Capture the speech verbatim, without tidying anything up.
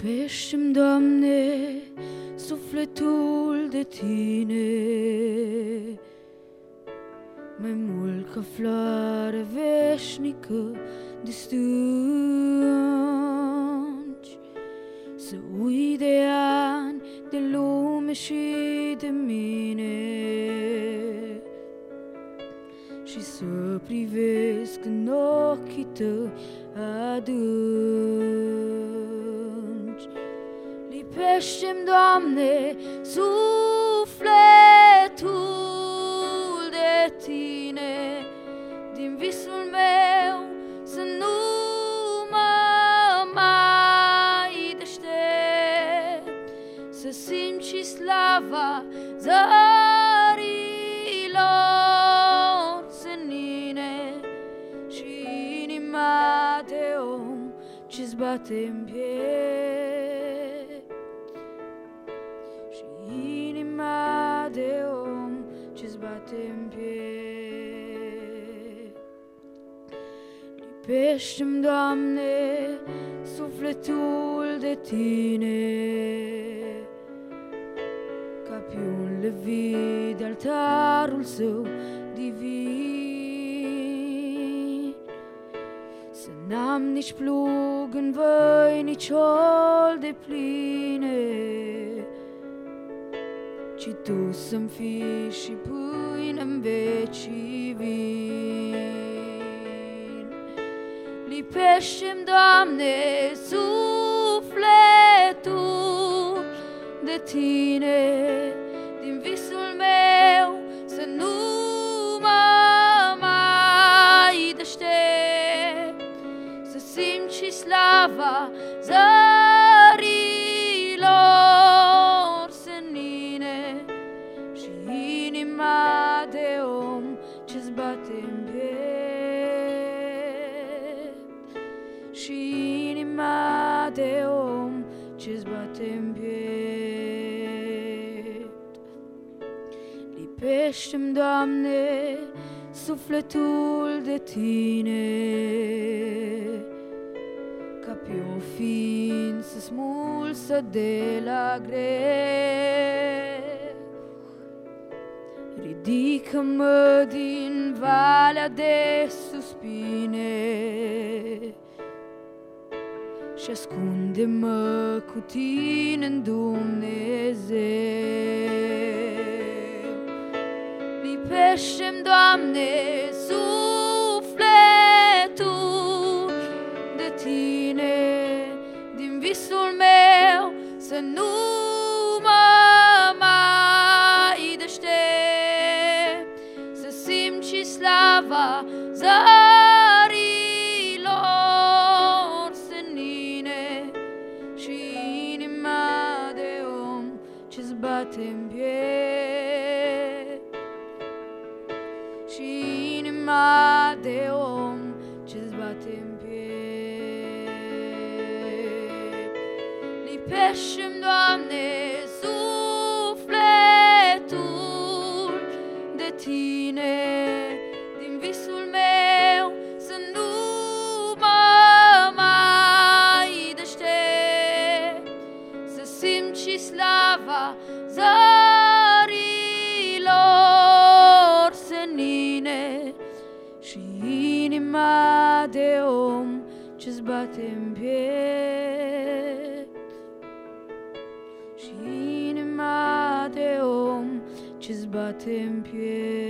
Lipește-mi, Doamne, sufletul de Tine, mai mult ca floare veșnică de stânci, să uit de ani, de lume și de mine și să privesc în ochii Tăi adânci. Lipește-mi, Doamne, sufletul de Tine, din visul meu să nu mă mai deștept, să simt și slava zărilor senine și inima de om ce-ți bate-n piept, și inima de om ce-ți bate-n piept. Lipește-mi, Doamne, sufletul de Tine, ca pe un levit de altarul Său divin, să n-am nici plug în văi, nici ol de pline, ci Tu să-mi fii și pâine-n vecii vin. Lipește-mi, Doamne, sufletul de Tine, din visul meu să nu mă mai deștept, să simt și slava zărilor senine și inima de om ce-ți bate-n piept, și inima de om ce-ți bate-n piept. Lipește-mi, Doamne, sufletul de Tine, ca pe o ființă smulsă de la greu. Ridică-mă din valea de suspine și ascunde-mă cu Tine-n Dumnezeu. Lipește-mi, Doamne, sufletul de Tine, din visul meu să nu mă mai deștept, să simt și slava zărilor senine și inima de om ce-ți bate-n piept, și inima de om ce-ți bate-n piept. Lipește-mi, Doamne, sufletul de Tine, din visul meu să nu mă mai deștept, să simt și slava zărilor senine și inima de om ce-ți bate-n piept, și inima de om ce-ți bate-n piept.